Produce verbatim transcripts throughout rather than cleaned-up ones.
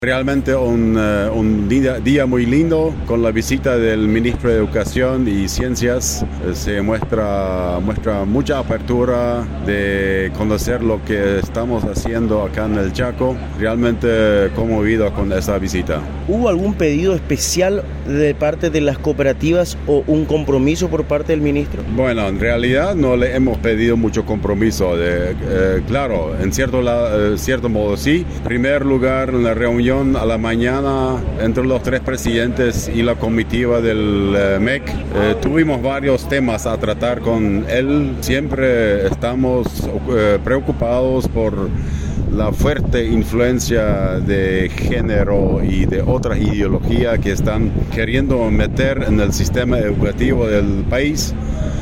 Realmente un, uh, un día, día muy lindo con la visita del ministro de Educación y Ciencias. Eh, se muestra, muestra mucha apertura de conocer lo que estamos haciendo acá en el Chaco. Realmente conmovido con esa visita. ¿Hubo algún pedido especial de parte de las cooperativas o un compromiso por parte del ministro? Bueno, en realidad no le hemos pedido mucho compromiso. De, eh, claro, en cierto, la, eh, cierto modo sí. En primer lugar, en la reunión a la mañana entre los tres presidentes y la comitiva del eh, M E C, eh, tuvimos varios temas a tratar con él. Siempre estamos eh, preocupados por la fuerte influencia de género y de otras ideologías que están queriendo meter en el sistema educativo del país.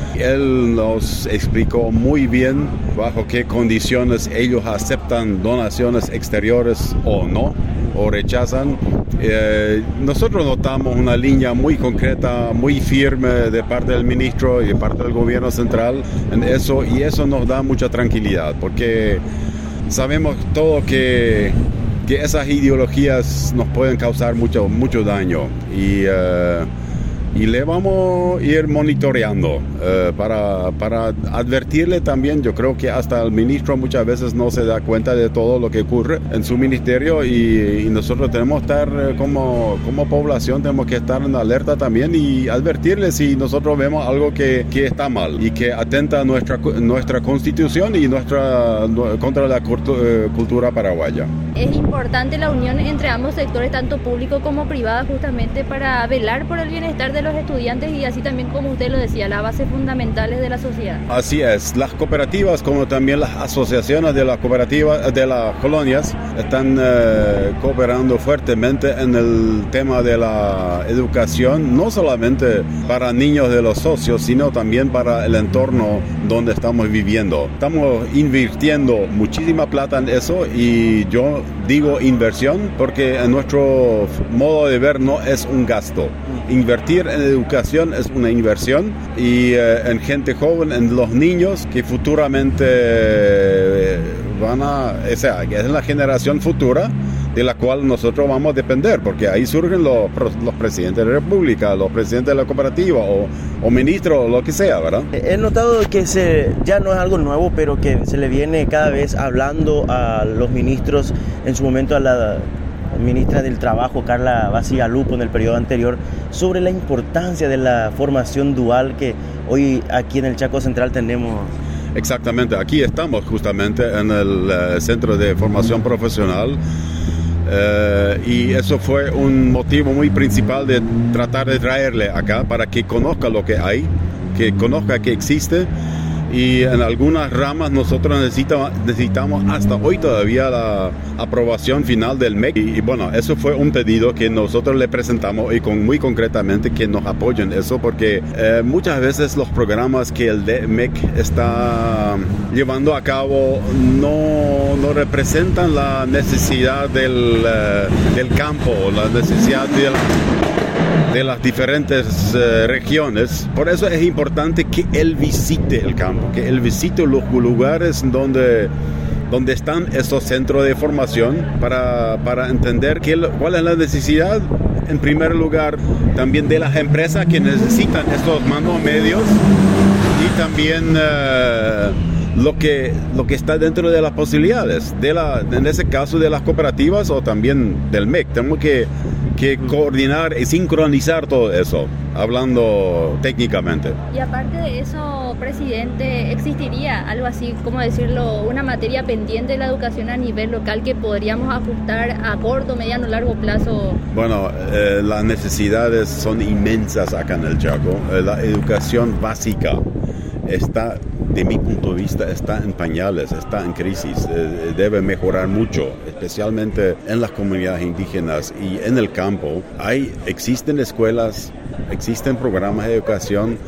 Él nos explicó muy bien bajo qué condiciones ellos aceptan donaciones exteriores o no, o rechazan. Eh, nosotros notamos una línea muy concreta, muy firme de parte del ministro y de parte del gobierno central en eso, y eso nos da mucha tranquilidad, porque sabemos todo que, que esas ideologías nos pueden causar mucho, mucho daño, y, uh, y le vamos a ir monitoreando uh, para, para advertirle también. Yo creo que hasta el ministro muchas veces no se da cuenta de todo lo que ocurre en su ministerio, y, y nosotros tenemos que estar como, como población, tenemos que estar en alerta también y advertirle si nosotros vemos algo que, que está mal y que atenta a nuestra, nuestra constitución y nuestra, contra la cultura paraguaya. Es importante la unión entre ambos sectores, tanto público como privado, justamente para velar por el bienestar de los estudiantes y así también, como usted lo decía, las bases fundamentales de la sociedad. Así es, las cooperativas como también las asociaciones de las cooperativas, de las colonias, están eh, cooperando fuertemente en el tema de la educación, no solamente para niños de los socios, sino también para el entorno donde estamos viviendo. Estamos invirtiendo muchísima plata en eso, y yo digo inversión porque en nuestro modo de ver no es un gasto. Invertir en educación es una inversión, y eh, en gente joven, en los niños que futuramente eh, van a, o sea, que es la generación futura de la cual nosotros vamos a depender, porque ahí surgen los, los presidentes de la República, los presidentes de la cooperativa o, o ministros, o lo que sea, ¿verdad? He notado que se, ya no es algo nuevo, pero que se le viene cada vez hablando a los ministros, en su momento a la ministra del Trabajo, Carla Basigalupo, en el periodo anterior, sobre la importancia de la formación dual que hoy aquí en el Chaco Central tenemos. Exactamente, aquí estamos justamente en el uh, Centro de Formación Profesional. Uh, y eso fue un motivo muy principal de tratar de traerle acá para que conozca lo que hay, que conozca que existe, y en algunas ramas nosotros necesitamos, necesitamos hasta hoy todavía la aprobación final del M E C, y, y bueno, eso fue un pedido que nosotros le presentamos, y con, muy concretamente que nos apoyen eso, porque eh, muchas veces los programas que el M E C está llevando a cabo no, no representan la necesidad del, uh, del campo, la necesidad del de las diferentes uh, regiones. Por eso es importante que él visite el campo, que él visite los lugares donde, donde están estos centros de formación, para, para entender qué, cuál es la necesidad, en primer lugar, también de las empresas que necesitan estos manos medios, y también uh, lo que, lo que está dentro de las posibilidades, de la, en ese caso de las cooperativas o también del M E C. Tenemos que que coordinar y sincronizar todo eso, hablando técnicamente. Y aparte de eso, presidente, ¿existiría algo así, como decirlo, una materia pendiente de la educación a nivel local que podríamos ajustar a corto, mediano, largo plazo? Bueno, eh, las necesidades son inmensas acá en el Chaco. Eh, la educación básica está, de mi punto de vista, está en pañales, está en crisis, eh, debe mejorar mucho, especialmente en las comunidades indígenas y en el campo. Hay, existen escuelas, existen programas de educación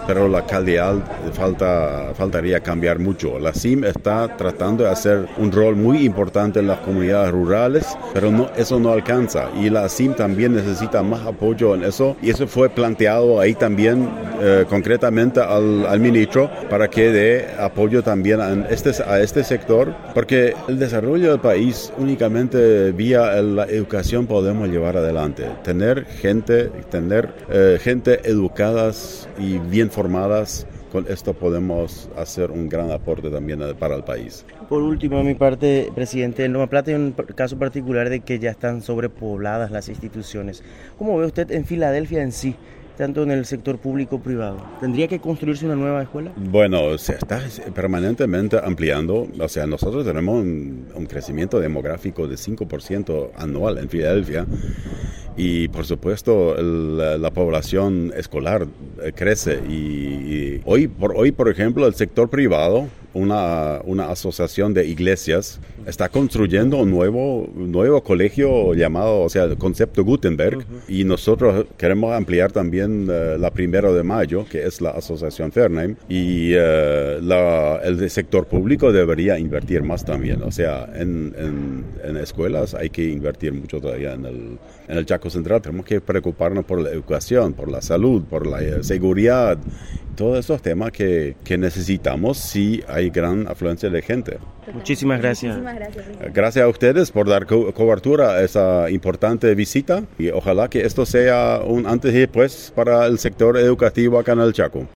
pero la calidad falta, faltaría cambiar mucho. La C I M está tratando de hacer un rol muy importante en las comunidades rurales, pero no, eso no alcanza. Y la C I M también necesita más apoyo en eso. Y eso fue planteado ahí también eh, concretamente al, al ministro para que dé apoyo también a este, a este sector, porque el desarrollo del país únicamente vía la educación podemos llevar adelante. Tener gente, tener eh, gente educadas y bien formadas, con esto podemos hacer un gran aporte también para el país. Por último, a mi parte, presidente, en Loma Plata hay un caso particular de que ya están sobrepobladas las instituciones. ¿Cómo ve usted en Filadelfia en sí, tanto en el sector público como privado? ¿Tendría que construirse una nueva escuela? Bueno, se está permanentemente ampliando. O sea, nosotros tenemos un, un crecimiento demográfico de cinco por ciento anual en Filadelfia. Y por supuesto el, la población escolar crece y, y hoy por hoy por ejemplo el sector privado, una, una asociación de iglesias está construyendo un nuevo, un nuevo colegio llamado, o sea, el concepto Gutenberg, uh-huh. Y nosotros queremos ampliar también uh, la primero de mayo, que es la asociación Fernheim, y uh, la, el sector público debería invertir más también, o sea, en, en, en escuelas hay que invertir mucho todavía en el, en el Chaco Central. Tenemos que preocuparnos por la educación, por la salud, por la uh, seguridad, todos esos temas que, que necesitamos si hay gran afluencia de gente. Muchísimas gracias. Muchísimas gracias. Gracias a ustedes por dar co- cobertura a esa importante visita y ojalá que esto sea un antes y después para el sector educativo acá en el Chaco.